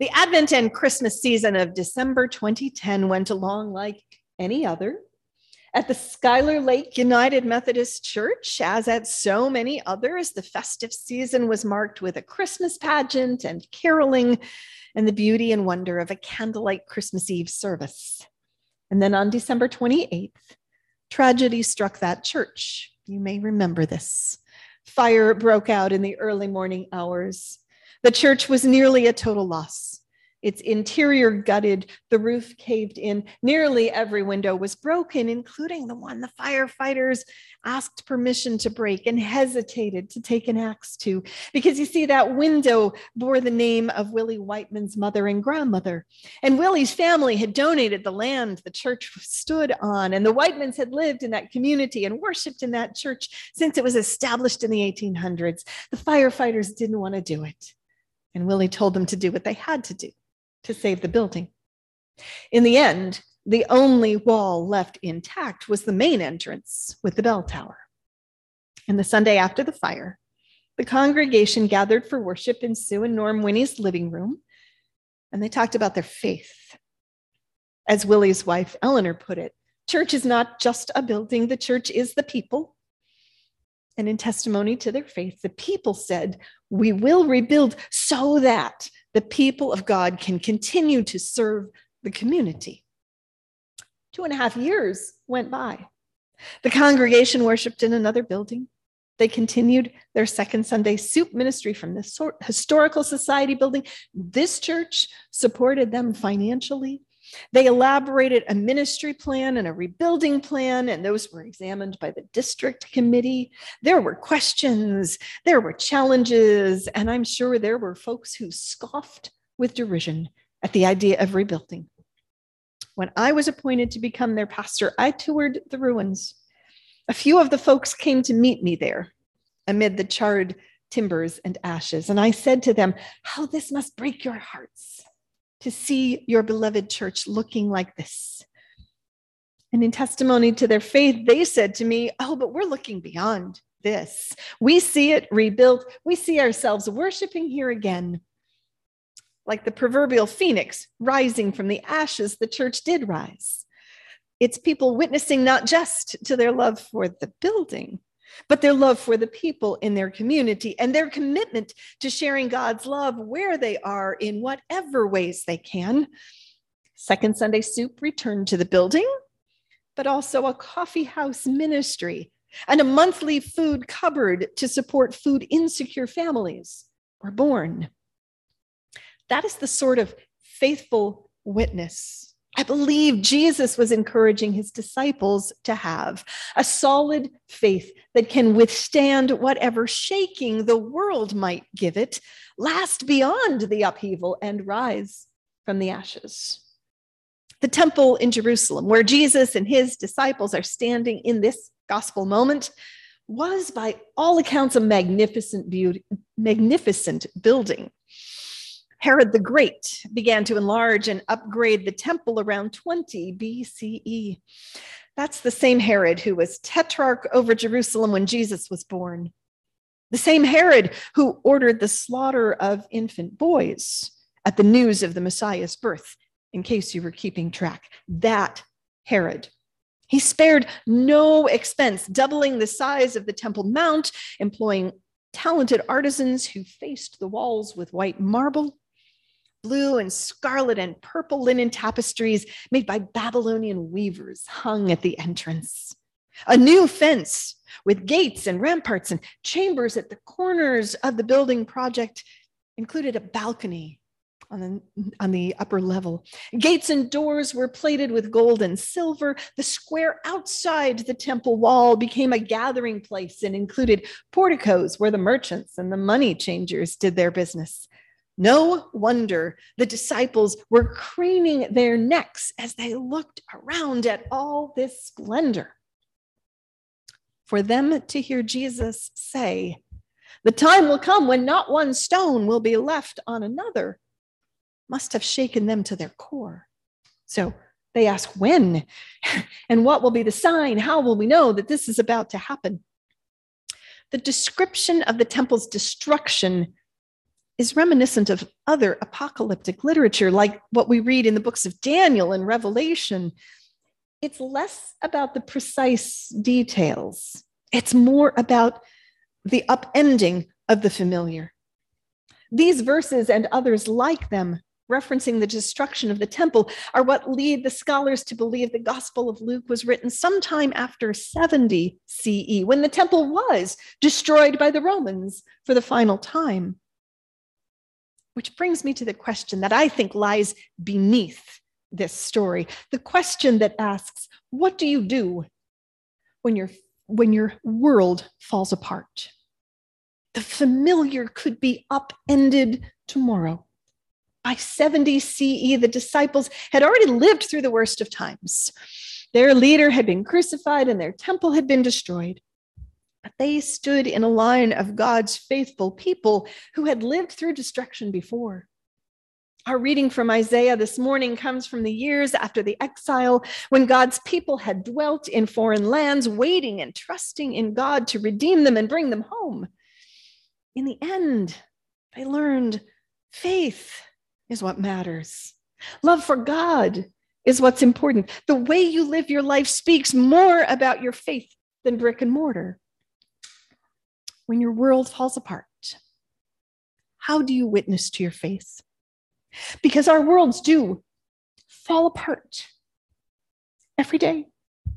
The Advent and Christmas season of December 2010 went along like any other. At the Schuyler Lake United Methodist Church, as at so many others, the festive season was marked with a Christmas pageant and caroling and the beauty and wonder of a candlelight Christmas Eve service. And then on December 28th, tragedy struck that church. You may remember this. Fire broke out in the early morning hours. The church was nearly a total loss. Its interior gutted, the roof caved in, nearly every window was broken, including the one the firefighters asked permission to break and hesitated to take an axe to. Because you see, that window bore the name of Willie Whiteman's mother and grandmother. And Willie's family had donated the land the church stood on, and the Whitemans had lived in that community and worshiped in that church since it was established in the 1800s. The firefighters didn't want to do it. And Willie told them to do what they had to do to save the building. In the end, the only wall left intact was the main entrance with the bell tower. And the Sunday after the fire, the congregation gathered for worship in Sue and Norm Winnie's living room, and they talked about their faith. As Willie's wife, Eleanor, put it, church is not just a building, the church is the people. And in testimony to their faith, the people said, we will rebuild so that the people of God can continue to serve the community. 2.5 years went by. The congregation worshiped in another building. They continued their second Sunday soup ministry from the Historical Society building. This church supported them financially. They elaborated a ministry plan and a rebuilding plan, and those were examined by the district committee. There were questions, there were challenges, and I'm sure there were folks who scoffed with derision at the idea of rebuilding. When I was appointed to become their pastor, I toured the ruins. A few of the folks came to meet me there amid the charred timbers and ashes, and I said to them, how this must break your hearts to see your beloved church looking like this. And in testimony to their faith, they said to me, oh, but we're looking beyond this. We see it rebuilt. We see ourselves worshiping here again. Like the proverbial phoenix rising from the ashes, the church did rise. It's people witnessing not just to their love for the building, but their love for the people in their community and their commitment to sharing God's love where they are in whatever ways they can. Second Sunday Soup returned to the building, but also a coffee house ministry and a monthly food cupboard to support food insecure families were born. That is the sort of faithful witness I believe Jesus was encouraging his disciples to have a solid faith that can withstand whatever shaking the world might give it, last beyond the upheaval, and rise from the ashes. The temple in Jerusalem, where Jesus and his disciples are standing in this gospel moment, was by all accounts a magnificent building. Herod the Great began to enlarge and upgrade the temple around 20 BCE. That's the same Herod who was tetrarch over Jerusalem when Jesus was born. The same Herod who ordered the slaughter of infant boys at the news of the Messiah's birth, in case you were keeping track. That Herod. He spared no expense, doubling the size of the Temple Mount, employing talented artisans who faced the walls with white marble. Blue and scarlet and purple linen tapestries made by Babylonian weavers hung at the entrance. A new fence with gates and ramparts and chambers at the corners of the building project included a balcony on the upper level. Gates and doors were plated with gold and silver. The square outside the temple wall became a gathering place and included porticos where the merchants and the money changers did their business. No wonder the disciples were craning their necks as they looked around at all this splendor. For them to hear Jesus say, "The time will come when not one stone will be left on another," must have shaken them to their core. So they ask, when? And what will be the sign? How will we know that this is about to happen? The description of the temple's destruction is reminiscent of other apocalyptic literature, like what we read in the books of Daniel and Revelation. It's less about the precise details. It's more about the upending of the familiar. These verses and others like them, referencing the destruction of the temple, are what lead the scholars to believe the Gospel of Luke was written sometime after 70 CE, when the temple was destroyed by the Romans for the final time. Which brings me to the question that I think lies beneath this story, the question that asks, what do you do when your world falls apart? The familiar could be upended tomorrow. By 70 CE, the disciples had already lived through the worst of times. Their leader had been crucified and their temple had been destroyed. But they stood in a line of God's faithful people who had lived through destruction before. Our reading from Isaiah this morning comes from the years after the exile, when God's people had dwelt in foreign lands, waiting and trusting in God to redeem them and bring them home. In the end, they learned faith is what matters. Love for God is what's important. The way you live your life speaks more about your faith than brick and mortar. When your world falls apart, how do you witness to your faith? Because our worlds do fall apart every day.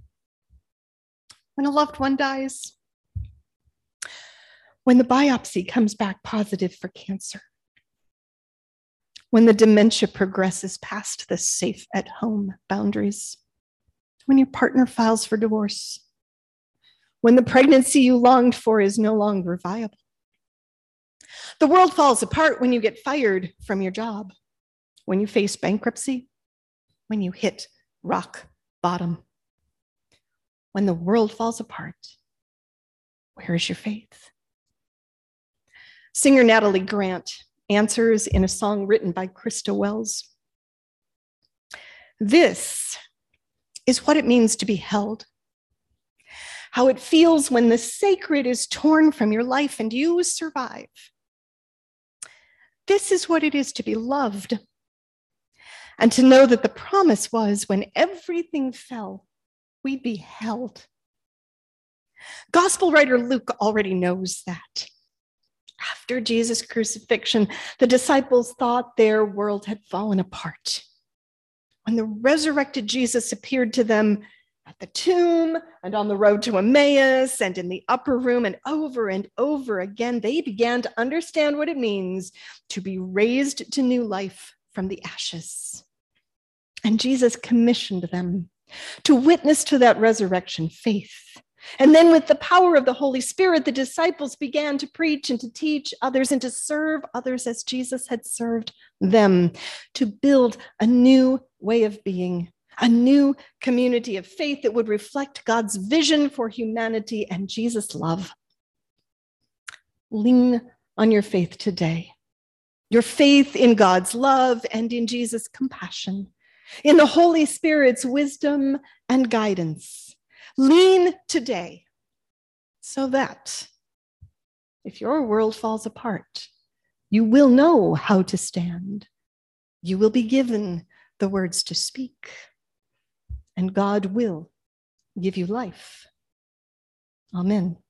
When a loved one dies, when the biopsy comes back positive for cancer, when the dementia progresses past the safe at home boundaries, when your partner files for divorce, when the pregnancy you longed for is no longer viable. The world falls apart when you get fired from your job, when you face bankruptcy, when you hit rock bottom. When the world falls apart, where is your faith? Singer Natalie Grant answers in a song written by Krista Wells. This is what it means to be held. How it feels when the sacred is torn from your life and you survive. This is what it is to be loved. And to know that the promise was when everything fell, we'd be held. Gospel writer Luke already knows that. After Jesus' crucifixion, the disciples thought their world had fallen apart. When the resurrected Jesus appeared to them at the tomb and on the road to Emmaus and in the upper room and over again, they began to understand what it means to be raised to new life from the ashes. And Jesus commissioned them to witness to that resurrection faith. And then with the power of the Holy Spirit, the disciples began to preach and to teach others and to serve others as Jesus had served them, to build a new way of being, a new community of faith that would reflect God's vision for humanity and Jesus' love. Lean on your faith today, your faith in God's love and in Jesus' compassion, in the Holy Spirit's wisdom and guidance. Lean today so that if your world falls apart, you will know how to stand. You will be given the words to speak, and God will give you life. Amen.